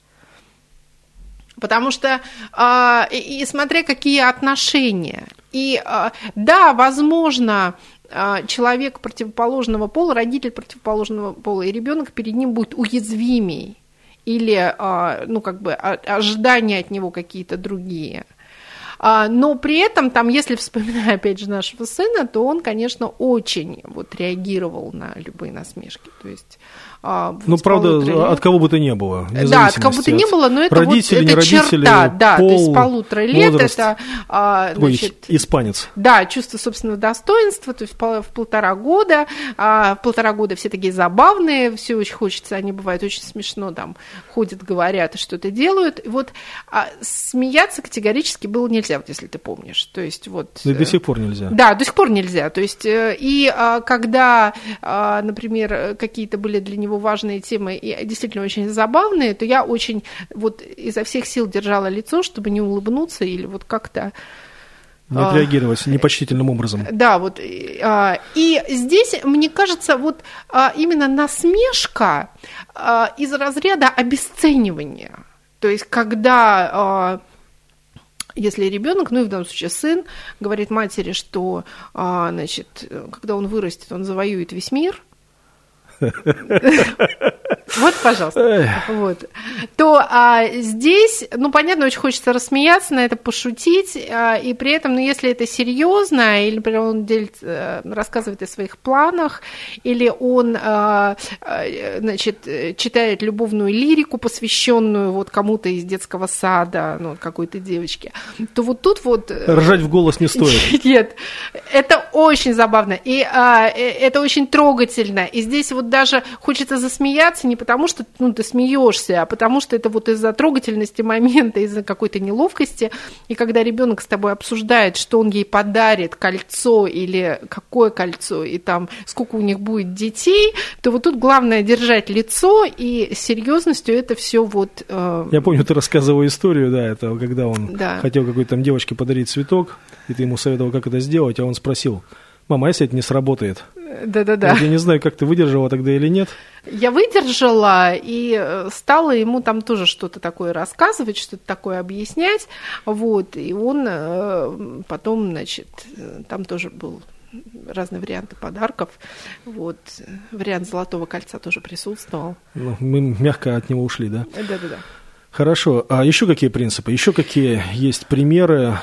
Потому что, э, и, и смотря какие отношения, и э, да, возможно, э, человек противоположного пола, родитель противоположного пола, и ребенок перед ним будет уязвимей, или, э, ну, как бы, ожидания от него какие-то другие. А, но при этом, там, если вспоминать, опять же, нашего сына, то он, конечно, очень вот, реагировал на любые насмешки, то есть... Ну, правда, от кого бы то ни было. Да, от кого бы то ни было, но это родители, вот, не это родители, черта, да, пол, то есть полутора лет, возраст, это, а, значит, испанец. Да, чувство собственного достоинства, то есть в полтора года, а, в полтора года все такие забавные, все очень хочется, они бывают очень смешно, там, ходят, говорят и что-то делают, и вот а, смеяться категорически было нельзя, вот если ты помнишь, то есть вот... Да и до сих пор нельзя. Да, до сих пор нельзя, то есть и а, когда, а, например, какие-то были для него важные темы и действительно очень забавные, то я очень вот изо всех сил держала лицо, чтобы не улыбнуться или вот как-то... Не отреагировать непочтительным образом. Да, вот. И здесь, мне кажется, вот именно насмешка из разряда обесценивания. То есть, когда... Если ребенок, ну и в данном случае сын, говорит матери, что, значит, когда он вырастет, он завоюет весь мир, вот, пожалуйста, вот. То а, здесь, ну, понятно, очень хочется рассмеяться, на это пошутить, а, и при этом, ну, если это серьезно, или, например, он делит, рассказывает о своих планах, или он, а, значит, читает любовную лирику, посвященную вот кому-то из детского сада, ну, какой-то девочке, то вот тут вот... Ржать в голос не стоит. Нет, это очень забавно, и а, это очень трогательно, и здесь вот даже хочется засмеяться не потому, что ну, ты смеешься, а потому что это вот из-за трогательности момента, из-за какой-то неловкости. И когда ребенок с тобой обсуждает, что он ей подарит, кольцо или какое кольцо, и там сколько у них будет детей, то вот тут главное держать лицо, и с серьезностью это все вот... Э... Я помню, ты рассказывала историю, да, это когда он да. хотел какой-то там девочке подарить цветок, и ты ему советовал, как это сделать, а он спросил: мама, а если это не сработает? Да-да-да. Я не знаю, как ты выдержала тогда или нет. Я выдержала и стала ему там тоже что-то такое рассказывать, что-то такое объяснять. Вот. И он потом, значит, там тоже был разные варианты подарков. Вот. Вариант золотого кольца тоже присутствовал. Ну, мы мягко от него ушли, да? Да-да-да. Хорошо. А еще какие принципы? Еще какие есть примеры,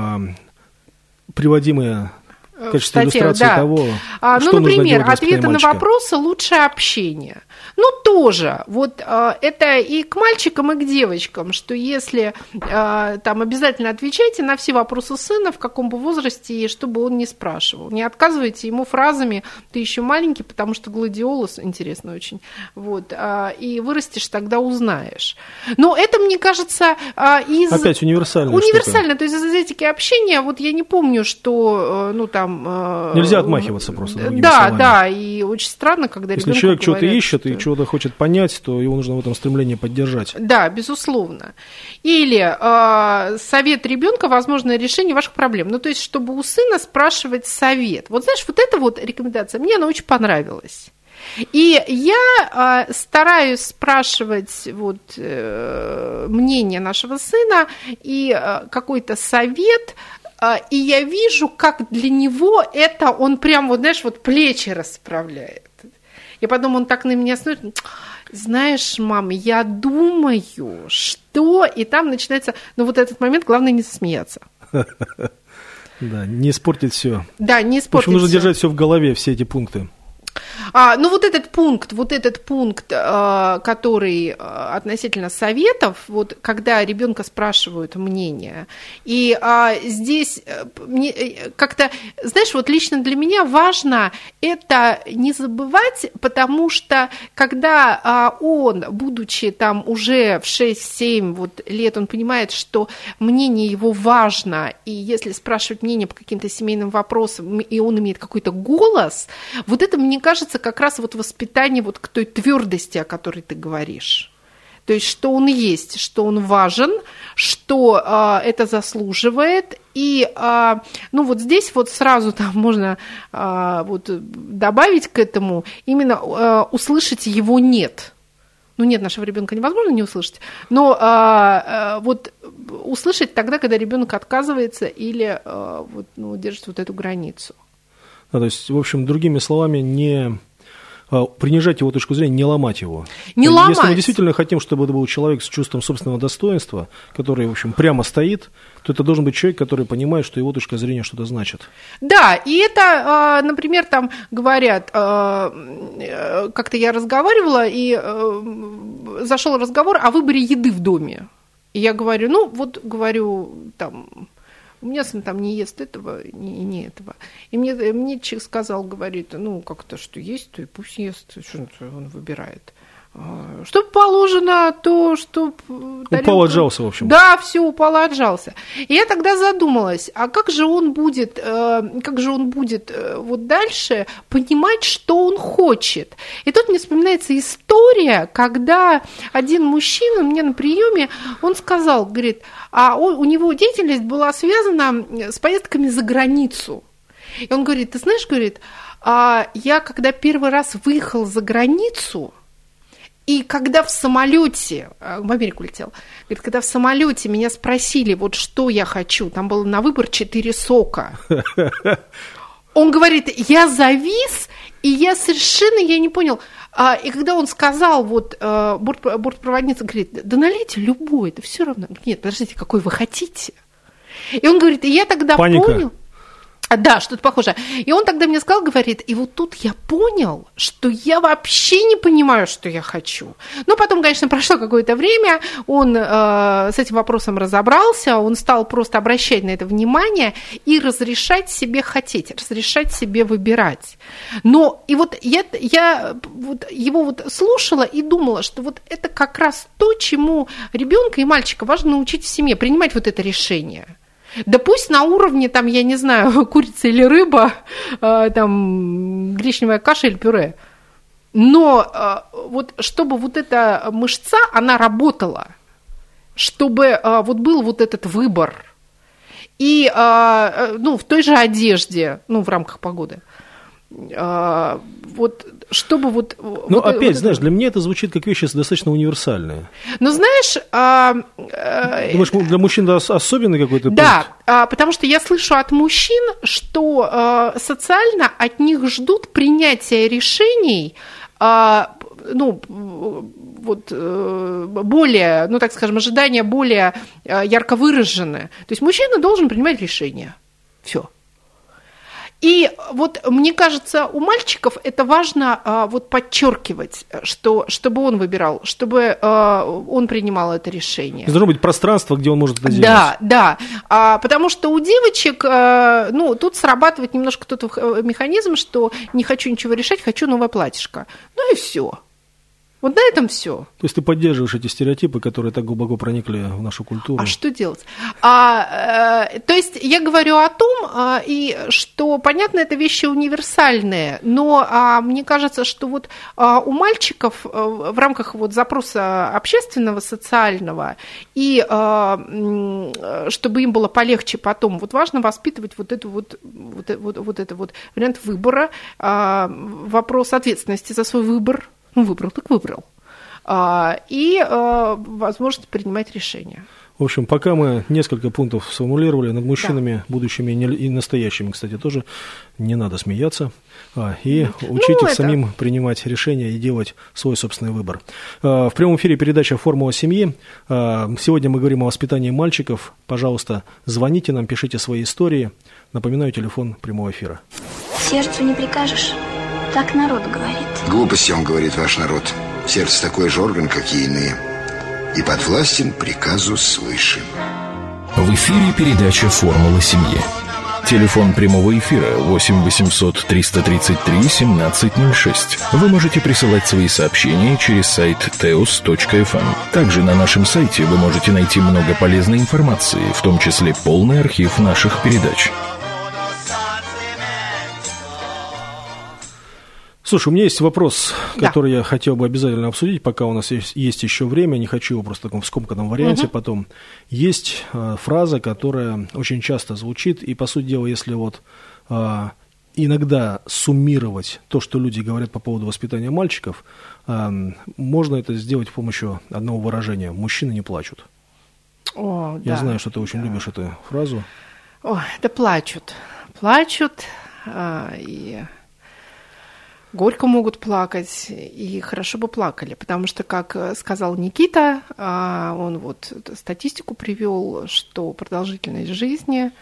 приводимые в качестве статье, иллюстрации да. того, а, что ну, нужно например, делать ответы на вопросы лучшее общение. Ну, тоже. Вот а, это и к мальчикам, и к девочкам, что если а, там обязательно отвечайте на все вопросы сына, в каком бы возрасте, и чтобы он не спрашивал. Не отказывайте ему фразами «ты еще маленький, потому что гладиолус», интересно очень, вот, а, и вырастешь, тогда узнаешь. Но это, мне кажется, а, из... Опять универсальная Универсально, штука. То есть из этики общения, вот я не помню, что, ну, там... Нельзя отмахиваться просто. Да, словами. да, и очень странно, когда Если ребенку человек говорят, что-то ищет что... и чего-то хочет понять, то его нужно в этом стремлении поддержать. Да, безусловно. Или э, совет ребенка, возможное решение ваших проблем. Ну, то есть, чтобы у сына спрашивать совет. Вот знаешь, вот эта вот рекомендация, мне она очень понравилась. И я э, стараюсь спрашивать вот, э, мнение нашего сына и э, какой-то совет, э, и я вижу, как для него это он прям, вот, знаешь, вот плечи расправляет. И потом он так на меня смотрит: знаешь, мам, я думаю, что... И там начинается... Ну, вот этот момент, главное не засмеяться. Да, не испортить все. Да, не испортить. В общем, нужно всё. держать все в голове, все эти пункты. А, ну, вот этот пункт, вот этот пункт, э, который э, относительно советов, вот когда ребенка спрашивают мнение, и э, здесь э, мне, э, как-то, знаешь, вот лично для меня важно это не забывать, потому что когда э, он, будучи там уже в шесть-семь вот, лет, он понимает, что мнение его важно, и если спрашивать мнение по каким-то семейным вопросам, и он имеет какой-то голос, вот это, мне кажется, как раз вот воспитание вот к той твердости, о которой ты говоришь. То есть, что он есть, что он важен, что э, это заслуживает. И э, ну, вот здесь вот сразу там можно э, вот добавить к этому именно э, услышать его «нет». Ну, нет, нашего ребенка невозможно не услышать, но э, э, вот услышать тогда, когда ребенок отказывается или э, вот, ну, держит вот эту границу. Да, то есть, в общем, другими словами, не принижать его точку зрения, не ломать его. Не Если ломать. мы действительно хотим, чтобы это был человек с чувством собственного достоинства, который, в общем, прямо стоит, то это должен быть человек, который понимает, что его точка зрения что-то значит. Да, и это, например, там говорят, как-то я разговаривала, и зашел разговор о выборе еды в доме. И я говорю, ну, вот, говорю, там... У меня сын там не ест этого и не, не этого. И мне, мне человек сказал, говорит, ну, как-то, что есть, то и пусть ест, что он выбирает. Что положено, то, что... Упал, отжался, в общем. Да, все, упал, отжался. И я тогда задумалась, а как же он будет, как же он будет вот дальше понимать, что он хочет? И тут мне вспоминается история, когда один мужчина мне на приеме, он сказал, говорит, а он, у него деятельность была связана с поездками за границу. И он говорит, ты знаешь, говорит, я когда первый раз выехал за границу, и когда в самолете, в Америку летел, говорит, когда в самолете меня спросили, вот что я хочу, там было на выбор четыре сока. Он говорит, я завис, и я совершенно я не понял. И когда он сказал, вот борт, бортпроводница говорит, да налейте любой, это все равно. Нет, подождите, какой вы хотите? И он говорит, и я тогда Паника. понял. Да, что-то похожее. И он тогда мне сказал, говорит, и вот тут я понял, что я вообще не понимаю, что я хочу. Но потом, конечно, прошло какое-то время, он э, с этим вопросом разобрался, он стал просто обращать на это внимание и разрешать себе хотеть, разрешать себе выбирать. Но и вот я, я вот его вот слушала и думала, что вот это как раз то, чему ребенка и мальчика важно научить в семье, принимать вот это решение. Да пусть на уровне, там, я не знаю, курица или рыба, там, гречневая каша или пюре. Но вот чтобы вот эта мышца, она работала, чтобы вот был вот этот выбор. И ну, в той же одежде, ну, в рамках погоды. Вот, чтобы вот... Ну, вот, опять, вот знаешь, это... для меня это звучит как вещи достаточно универсальные. Ну, знаешь... А, а, Думаешь, для мужчин особенный какой-то пункт? Да, а, потому что я слышу от мужчин, что а, социально от них ждут принятия решений, а, ну, вот, более, ну, так скажем, ожидания более ярко выраженные. То есть мужчина должен принимать решения. Все. И вот мне кажется, у мальчиков это важно а, вот подчеркивать, что, чтобы он выбирал, чтобы а, он принимал это решение. Должно быть пространство, где он может это делать. Да, да, а, потому что у девочек, а, ну, тут срабатывает немножко тот механизм, что не хочу ничего решать, хочу новое платьишко. Ну и все. Вот на этом все. То есть ты поддерживаешь эти стереотипы, которые так глубоко проникли в нашу культуру? А что делать? А, э, то есть я говорю о том, а, и что, понятно, это вещи универсальные, но а, мне кажется, что вот а, у мальчиков а, в рамках вот запроса общественного, социального, и а, чтобы им было полегче потом, вот важно воспитывать вот эту вот, вот, вот, вот это вот вариант выбора, а, вопрос ответственности за свой выбор. Ну, выбрал, так выбрал. А, и а, возможность принимать решения. В общем, пока мы несколько пунктов сформулировали, над мужчинами, да. будущими и настоящими, кстати, тоже не надо смеяться. А, и учить ну, их это... самим принимать решения и делать свой собственный выбор. А, в прямом эфире передача «Формула семьи». А, сегодня мы говорим о воспитании мальчиков. Пожалуйста, звоните нам, пишите свои истории. Напоминаю, телефон прямого эфира. Сердцу не прикажешь. Так народ говорит. Глупости, он говорит, ваш народ. Сердце такой же орган, как и иные. И подвластен приказу свыше. В эфире передача «Формула семьи». Телефон прямого эфира восемь восемьсот триста тридцать три семнадцать ноль шесть. Вы можете присылать свои сообщения через сайт теос точка эф эм. Также на нашем сайте вы можете найти много полезной информации, в том числе полный архив наших передач. Слушай, у меня есть вопрос, да. который я хотел бы обязательно обсудить, пока у нас есть, есть еще время, не хочу его просто в таком скомканном варианте угу. потом. Есть э, фраза, которая очень часто звучит, и, по сути дела, если вот э, иногда суммировать то, что люди говорят по поводу воспитания мальчиков, э, можно это сделать с помощью одного выражения: «Мужчины не плачут». О, я да, знаю, что ты да. очень любишь эту фразу. О, да плачут. Плачут, э, и... горько могут плакать, и хорошо бы плакали, потому что, как сказал Никита, он вот статистику привел, что продолжительность жизни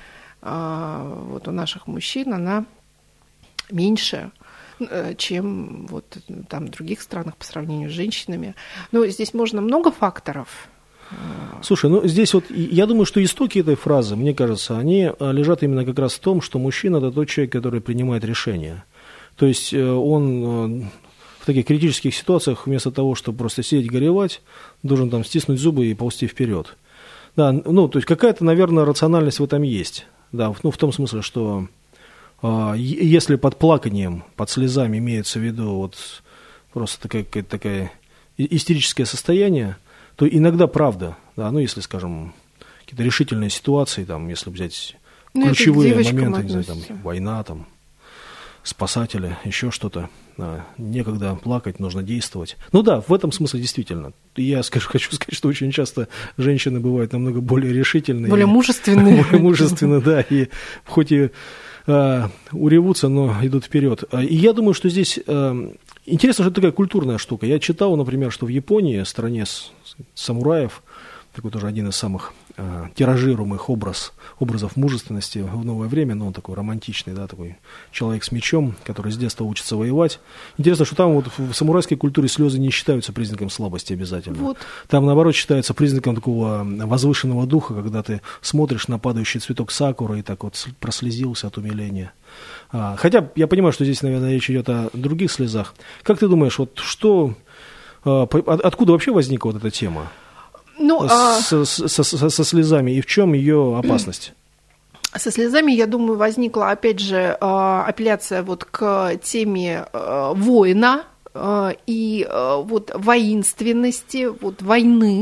вот у наших мужчин, она меньше, чем вот там в других странах по сравнению с женщинами. Но здесь можно много факторов. Слушай, ну здесь вот, я думаю, что истоки этой фразы, мне кажется, они лежат именно как раз в том, что мужчина – это тот человек, который принимает решения. То есть он в таких критических ситуациях вместо того, чтобы просто сидеть горевать, должен там стиснуть зубы и ползти вперед. Да, ну, то есть какая-то, наверное, рациональность в этом есть. Да, ну, в том смысле, что э, если под плаканием, под слезами имеется в виду вот просто такая, какая-то такая истерическое состояние, то иногда правда, да, ну, если, скажем, какие-то решительные ситуации, там, если взять ну, ключевые моменты, не знаю, там, война, там, спасатели, еще что-то. Да, некогда плакать, нужно действовать. Ну да, в этом смысле действительно. Я скажу, хочу сказать, что очень часто женщины бывают намного более решительные. Более мужественные. Более мужественные, да. И хоть и а, уревутся, но идут вперед. И я думаю, что здесь а, интересно, что это такая культурная штука. Я читал, например, что в Японии, стране самураев, такой тоже один из самых э, тиражируемых образ, образов мужественности в новое время, но он такой романтичный, да, такой человек с мечом, который с детства учится воевать. Интересно, что там вот в самурайской культуре слезы не считаются признаком слабости обязательно. Вот. Там, наоборот, считается признаком такого возвышенного духа, когда ты смотришь на падающий цветок сакуры и так вот прослезился от умиления. А, хотя я понимаю, что здесь, наверное, речь идет о других слезах. Как ты думаешь, вот что, а, откуда вообще возникла вот эта тема? Ну, со, со, со, со слезами, и в чем ее опасность? Со слезами, я думаю, возникла, опять же, апелляция вот к теме воина и вот воинственности, вот войны.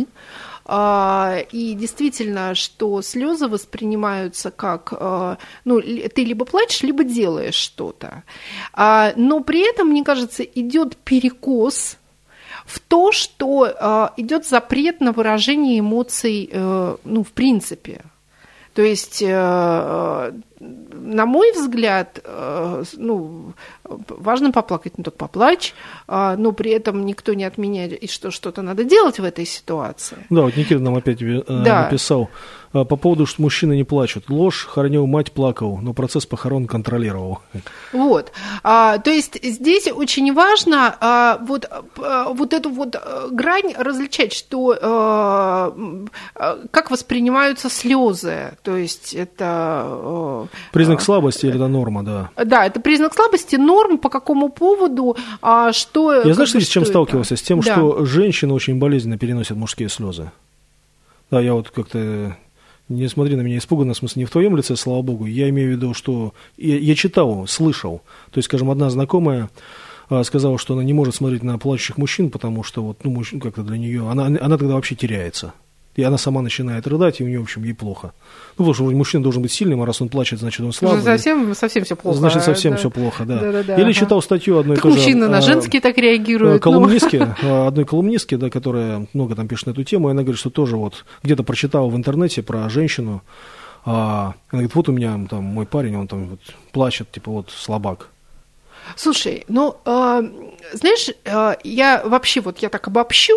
И действительно, что слезы воспринимаются как, ну, ты либо плачешь, либо делаешь что-то. Но при этом, мне кажется, идет перекос в то, что э, идет запрет на выражение эмоций, э, ну, в принципе. То есть, э, на мой взгляд, э, ну, важно поплакать, ну, так поплачь, э, но при этом никто не отменяет, что что-то надо делать в этой ситуации. Да, вот Никита нам опять э, да. написал по поводу, что мужчины не плачут. Ложь, хоронил мать, плакал, но процесс похорон контролировал. Вот. А, то есть здесь очень важно а, вот, а, вот эту вот грань различать, что а, как воспринимаются слезы. То есть это а, Признак слабости или это норма, да? Да, это признак слабости, норм, по какому поводу, а, что... Я знаешь, с чем это? сталкивался? С тем, да. что женщины очень болезненно переносят мужские слезы. Да, я вот как-то... Не смотри на меня испуганно, в смысле, не в твоем лице, слава богу. Я имею в виду, что я, я читал, слышал. То есть, скажем, одна знакомая а, сказала, что она не может смотреть на плачущих мужчин, потому что вот, ну, мужчин как-то для нее... Она, она тогда вообще теряется. И она сама начинает рыдать, и у нее, в общем, ей плохо. Ну, потому что мужчина должен быть сильным, а раз он плачет, значит, он слабый. Совсем, совсем все плохо. Значит, совсем да. все плохо, да. Да, да, да, Или ага. читал статью одной так тоже... мужчины на женские так реагируют. Колумнистки, ну. одной колумнистки, да, которая много там пишет на эту тему, и она говорит, что тоже вот где-то прочитала в интернете про женщину. А, она говорит, вот у меня там мой парень, он там вот плачет, типа вот слабак. Слушай, ну, э, знаешь, э, я вообще вот я так обобщу,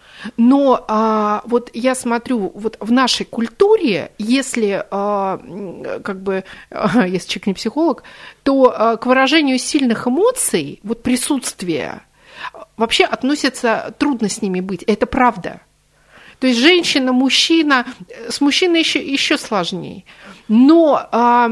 но а, вот я смотрю, вот в нашей культуре, если а, как бы, а, если человек не психолог, то а, к выражению сильных эмоций, вот присутствие, вообще относятся, трудно с ними быть, это правда. То есть женщина, мужчина, с мужчиной еще, еще сложнее. Но... А,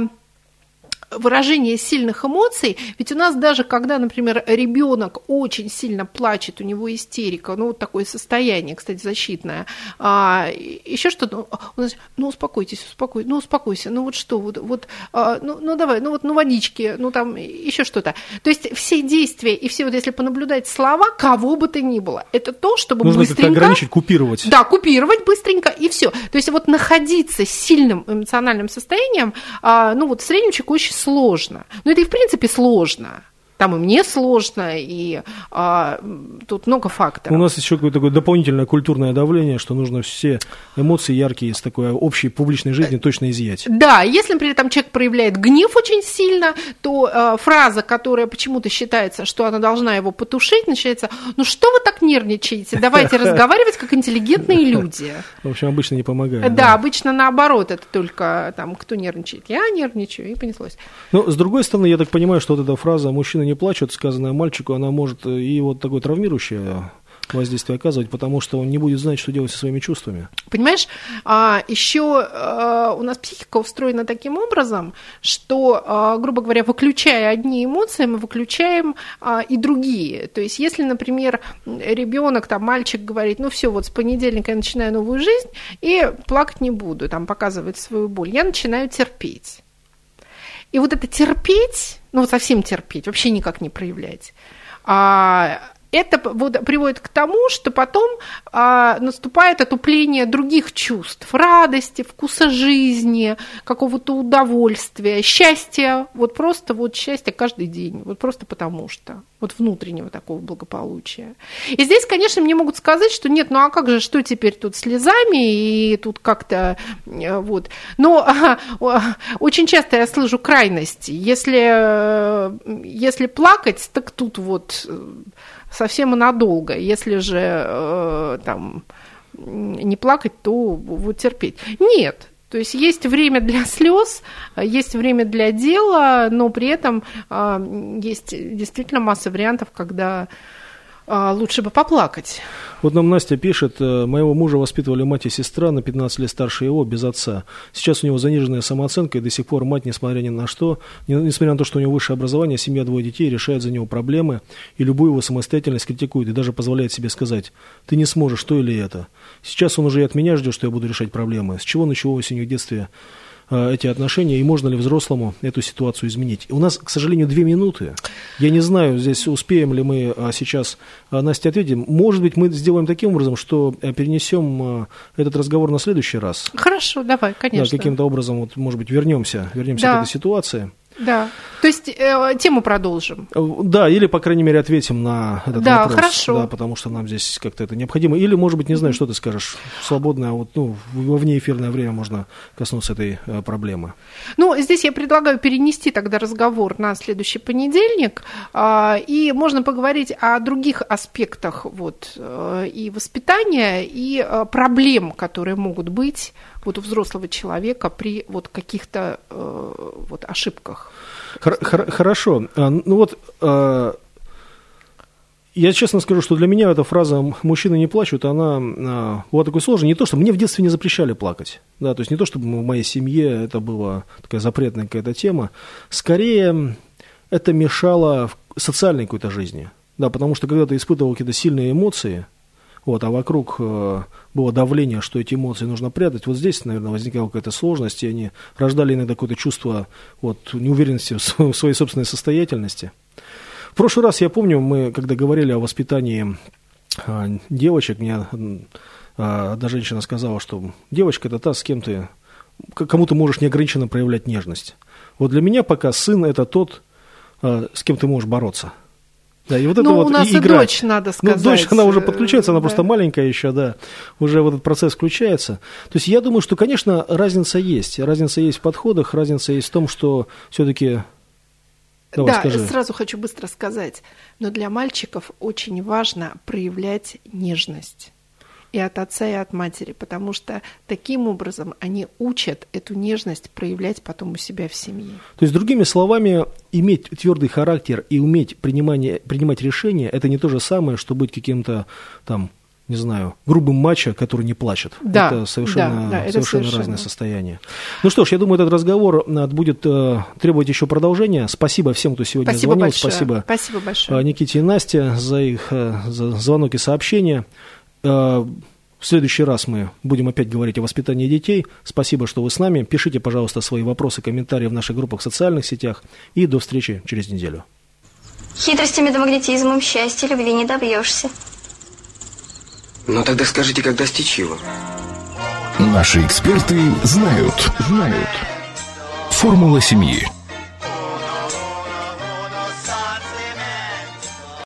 выражение сильных эмоций, ведь у нас даже когда, например, ребенок очень сильно плачет, у него истерика, ну, вот такое состояние, кстати, защитное, а, еще что-то, у нас, ну, успокойтесь, успокойтесь, ну, успокойся, ну, вот что, вот, вот а, ну, ну, давай, ну, вот, ну, водички, ну, там, еще что-то. То есть все действия и все, вот если понаблюдать слова, кого бы то ни было, это то, чтобы нужно быстренько... Нужно как-то ограничить, купировать. Да, купировать быстренько, и все. То есть вот находиться с сильным эмоциональным состоянием, а, ну, вот среднему человеку очень сложно. Но это и в принципе сложно. Там и мне сложно, и а, тут много факторов. У нас еще какое-то такое дополнительное культурное давление, что нужно все эмоции яркие из такой общей публичной жизни точно изъять. Да, если, например, там человек проявляет гнев очень сильно, то а, фраза, которая почему-то считается, что она должна его потушить, начинается: ну что вы так нервничаете, давайте разговаривать как интеллигентные люди. В общем, обычно не помогает. Да, да, обычно наоборот, это только там кто нервничает. Я нервничаю, и понеслось. Но, с другой стороны, я так понимаю, что вот эта фраза «мужчина не плачет», сказанная мальчику, она может и вот такое травмирующее воздействие оказывать, потому что он не будет знать, что делать со своими чувствами. Понимаешь, еще у нас психика устроена таким образом, что, грубо говоря, выключая одни эмоции, мы выключаем и другие. То есть, если, например, ребенок, там, мальчик говорит: ну все, вот с понедельника я начинаю новую жизнь и плакать не буду, там, показывает свою боль, я начинаю терпеть. И вот это терпеть, ну вот совсем терпеть, вообще никак не проявлять, а, это вот приводит к тому, что потом а, наступает отупление других чувств, радости, вкуса жизни, какого-то удовольствия, счастья, вот просто вот счастье каждый день, вот просто потому что, вот внутреннего такого благополучия. И здесь, конечно, мне могут сказать, что нет, ну а как же, что теперь тут слезами и тут как-то вот. Но а, очень часто я слышу крайности. Если, если плакать, так тут вот совсем и надолго. Если же э, там не плакать, то вот терпеть. Нет. То есть есть время для слез, есть время для дела, но при этом э, есть действительно масса вариантов, когда э, лучше бы поплакать. Вот нам Настя пишет: моего мужа воспитывали мать и сестра, на пятнадцать лет старше его, без отца. Сейчас у него заниженная самооценка, и до сих пор мать, несмотря ни на что, несмотря на то, что у него высшее образование, семья, двое детей, решает за него проблемы, и любую его самостоятельность критикует, и даже позволяет себе сказать: ты не сможешь то или это. Сейчас он уже и от меня ждет, что я буду решать проблемы. С чего началось у него в детстве эти отношения, и можно ли взрослому эту ситуацию изменить? У нас, к сожалению, две минуты. Я не знаю, здесь успеем ли мы сейчас Насте ответим. Может быть, мы сделаем таким образом, что перенесем этот разговор на следующий раз. Хорошо, давай, конечно. Да, каким-то образом, вот, может быть, вернемся, вернемся да. к этой ситуации. Да, то есть э, тему продолжим. Да, или, по крайней мере, ответим на этот да, вопрос. Хорошо. Да, потому что нам здесь как-то это необходимо. Или, может быть, не знаю, что ты скажешь, свободное, вот, ну, во внеэфирное время можно коснуться этой э, проблемы. Ну, здесь я предлагаю перенести тогда разговор на следующий понедельник, э, и можно поговорить о других аспектах вот, э, и воспитания, и э, проблем, которые могут быть вот у взрослого человека при вот каких-то э, вот ошибках. Хорошо. Ну вот Я честно скажу, что для меня эта фраза «мужчины не плачут», она а, была такой сложной. Не то, что мне в детстве не запрещали плакать. Да, то есть не то, чтобы в моей семье это была такая запретная какая-то тема. Скорее, это мешало социальной какой-то жизни. Да, потому что когда ты испытывал какие-то сильные эмоции, вот, а вокруг э, было давление, что эти эмоции нужно прятать, вот здесь, наверное, возникала какая-то сложность, и они рождали иногда какое-то чувство вот, неуверенности в своей собственной состоятельности. В прошлый раз, я помню, мы, когда говорили о воспитании а, девочек, мне а, одна женщина сказала, что девочка – это та, с кем ты, кому ты можешь неограниченно проявлять нежность. Вот для меня пока сын – это тот, а, с кем ты можешь бороться. Да, и вот это ну, вот у нас и, игра. дочь, надо сказать. Ну, дочь, она уже подключается, она да. просто маленькая еще, да, уже в этот процесс включается. То есть я думаю, что, конечно, разница есть. Разница есть в подходах, разница есть в том, что все-таки... Давай, да, скажи. Сразу хочу быстро сказать, но для мальчиков очень важно проявлять нежность и от отца, и от матери, потому что таким образом они учат эту нежность проявлять потом у себя в семье. То есть, другими словами, иметь твердый характер и уметь принимать, принимать решения, это не то же самое, что быть каким-то там, не знаю, грубым мачо, который не плачет. Да, это совершенно, да, да, это совершенно, совершенно разное состояние. Ну что ж, я думаю, этот разговор будет э, требовать еще продолжения. Спасибо всем, кто сегодня Спасибо звонил. большое. Спасибо, Спасибо большое. Никите и Насте за их э, за звонок и сообщения. Э, в следующий раз мы будем опять говорить о воспитании детей. Спасибо, что вы с нами. Пишите, пожалуйста, свои вопросы, комментарии в наших группах в социальных сетях. И до встречи через неделю. Хитростями да магнетизмом счастья любви не добьешься. Ну тогда скажите, как достичь его? Наши эксперты знают, знают. Формула семьи.